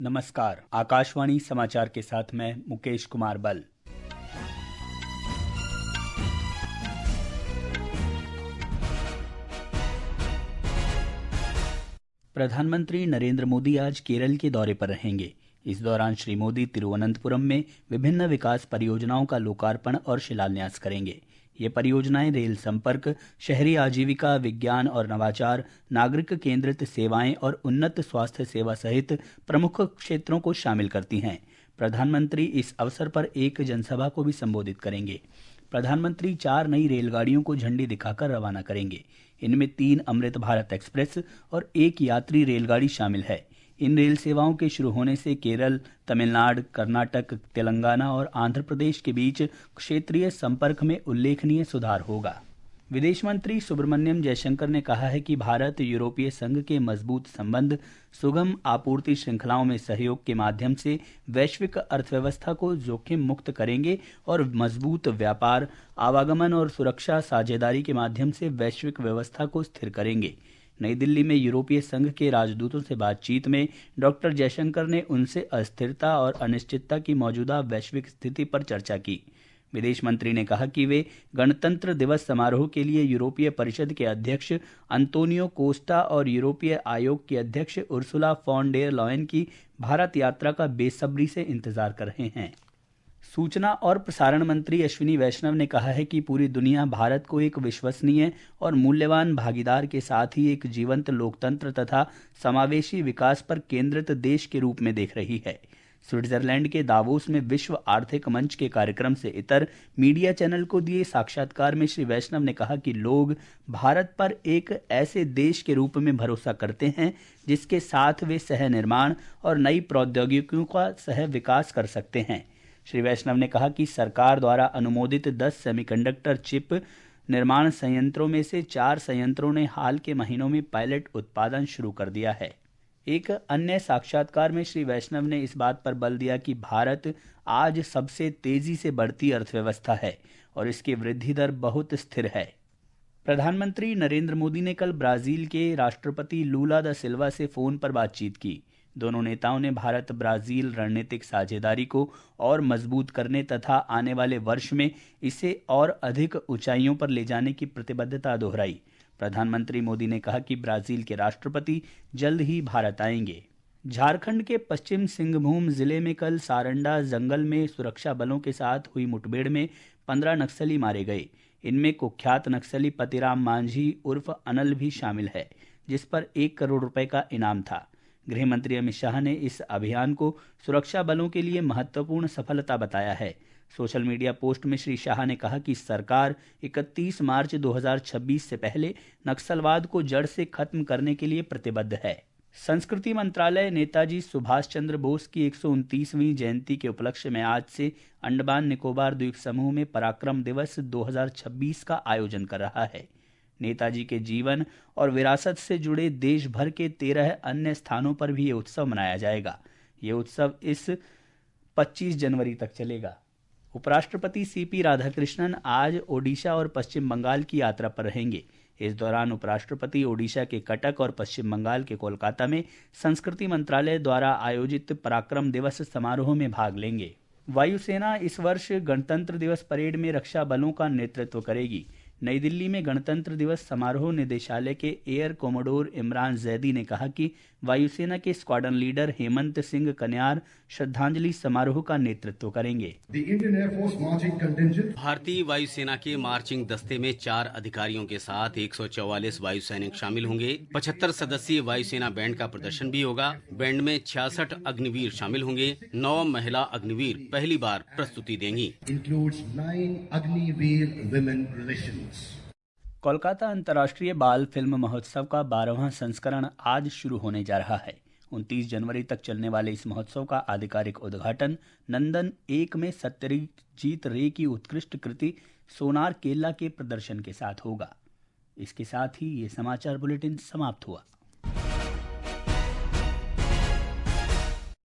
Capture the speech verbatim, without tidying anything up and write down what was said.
नमस्कार। आकाशवाणी समाचार के साथ मैं मुकेश कुमार बल। प्रधानमंत्री नरेंद्र मोदी आज केरल के दौरे पर रहेंगे। इस दौरान श्री मोदी तिरुवनंतपुरम में विभिन्न विकास परियोजनाओं का लोकार्पण और शिलान्यास करेंगे। ये परियोजनाएं रेल संपर्क, शहरी आजीविका, विज्ञान और नवाचार, नागरिक केंद्रित सेवाएं और उन्नत स्वास्थ्य सेवा सहित प्रमुख क्षेत्रों को शामिल करती हैं। प्रधानमंत्री इस अवसर पर एक जनसभा को भी संबोधित करेंगे। प्रधानमंत्री चार नई रेलगाड़ियों को झंडी दिखाकर रवाना करेंगे। इनमें तीन अमृत भारत एक्सप्रेस और एक यात्री रेलगाड़ी शामिल है। इन रेल सेवाओं के शुरू होने से केरल, तमिलनाडु, कर्नाटक, तेलंगाना और आंध्र प्रदेश के बीच क्षेत्रीय संपर्क में उल्लेखनीय सुधार होगा। विदेश मंत्री सुब्रमण्यम जयशंकर ने कहा है कि भारत यूरोपीय संघ के मजबूत संबंध सुगम आपूर्ति श्रृंखलाओं में सहयोग के माध्यम से वैश्विक अर्थव्यवस्था को जोखिम मुक्त करेंगे और मजबूत व्यापार, आवागमन और सुरक्षा साझेदारी के माध्यम से वैश्विक व्यवस्था को स्थिर करेंगे। नई दिल्ली में यूरोपीय संघ के राजदूतों से बातचीत में डॉक्टर जयशंकर ने उनसे अस्थिरता और अनिश्चितता की मौजूदा वैश्विक स्थिति पर चर्चा की। विदेश मंत्री ने कहा कि वे गणतंत्र दिवस समारोह के लिए यूरोपीय परिषद के अध्यक्ष अंतोनियो कोस्टा और यूरोपीय आयोग की अध्यक्ष उर्सुला फॉन डेर लॉयन की भारत यात्रा का बेसब्री से इंतजार कर रहे हैं। सूचना और प्रसारण मंत्री अश्विनी वैष्णव ने कहा है कि पूरी दुनिया भारत को एक विश्वसनीय और मूल्यवान भागीदार के साथ ही एक जीवंत लोकतंत्र तथा समावेशी विकास पर केंद्रित देश के रूप में देख रही है। स्विट्जरलैंड के दावोस में विश्व आर्थिक मंच के कार्यक्रम से इतर मीडिया चैनल को दिए साक्षात्कार में श्री वैष्णव ने कहा कि लोग भारत पर एक ऐसे देश के रूप में भरोसा करते हैं जिसके साथ वे सह निर्माण और नई प्रौद्योगिकियों का सह विकास कर सकते हैं। श्री वैष्णव ने कहा कि सरकार द्वारा अनुमोदित दस सेमीकंडक्टर चिप निर्माण संयंत्रों में से चार संयंत्रों ने हाल के महीनों में पायलट उत्पादन शुरू कर दिया है। एक अन्य साक्षात्कार में श्री वैष्णव ने इस बात पर बल दिया कि भारत आज सबसे तेजी से बढ़ती अर्थव्यवस्था है और इसकी वृद्धि दर बहुत स्थिर है। प्रधानमंत्री नरेंद्र मोदी ने कल ब्राजील के राष्ट्रपति लूला दा सिल्वा से फोन पर बातचीत की। दोनों नेताओं ने भारत ब्राजील रणनीतिक साझेदारी को और मजबूत करने तथा आने वाले वर्ष में इसे और अधिक ऊंचाइयों पर ले जाने की प्रतिबद्धता दोहराई। प्रधानमंत्री मोदी ने कहा कि ब्राजील के राष्ट्रपति जल्द ही भारत आएंगे। झारखंड के पश्चिम सिंहभूम जिले में कल सारंडा जंगल में सुरक्षा बलों के साथ हुई मुठभेड़ में पंद्रह नक्सली मारे गए। इनमें कुख्यात नक्सली पतिराम मांझी उर्फ अनल भी शामिल है, जिस पर एक करोड़ रुपए का इनाम था। गृह मंत्री अमित शाह ने इस अभियान को सुरक्षा बलों के लिए महत्वपूर्ण सफलता बताया है। सोशल मीडिया पोस्ट में श्री शाह ने कहा कि सरकार इकतीस मार्च दो हज़ार छब्बीस से पहले नक्सलवाद को जड़ से खत्म करने के लिए प्रतिबद्ध है। संस्कृति मंत्रालय नेताजी सुभाष चंद्र बोस की एक सौ उनतीसवीं जयंती के उपलक्ष्य में आज से अंडमान निकोबार द्वीप समूह में पराक्रम दिवस दो हज़ार छब्बीस का आयोजन कर रहा है। नेताजी के जीवन और विरासत से जुड़े देश भर के तेरह अन्य स्थानों पर भी ये उत्सव मनाया जाएगा। ये उत्सव इस पच्चीस जनवरी तक चलेगा। उपराष्ट्रपति सीपी राधाकृष्णन आज ओडिशा और पश्चिम बंगाल की यात्रा पर रहेंगे। इस दौरान उपराष्ट्रपति ओडिशा के कटक और पश्चिम बंगाल के कोलकाता में संस्कृति मंत्रालय द्वारा आयोजित पराक्रम दिवस समारोह में भाग लेंगे। वायुसेना इस वर्ष गणतंत्र दिवस परेड में रक्षा बलों का नेतृत्व करेगी। नई दिल्ली में गणतंत्र दिवस समारोह निदेशालय के एयर कोमोडोर इमरान जैदी ने कहा कि वायुसेना के स्क्वाड्रन लीडर हेमंत सिंह कन्यार श्रद्धांजलि समारोह का नेतृत्व करेंगे। भारतीय वायुसेना के मार्चिंग दस्ते में चार अधिकारियों के साथ एक सौ चौवालीस वायु सैनिक शामिल होंगे। पचहत्तर सदस्यीय वायुसेना बैंड का प्रदर्शन भी होगा। बैंड में छियासठ अग्निवीर शामिल होंगे। नौ महिला अग्निवीर पहली बार प्रस्तुति देंगी। कोलकाता अंतर्राष्ट्रीय बाल फिल्म महोत्सव का बारहवां संस्करण आज शुरू होने जा रहा है। उनतीस जनवरी तक चलने वाले इस महोत्सव का आधिकारिक उद्घाटन नंदन एक में सत्यजीत रे की उत्कृष्ट कृति सोनार केल्ला के प्रदर्शन के साथ होगा। इसके साथ ही ये समाचार बुलेटिन समाप्त हुआ।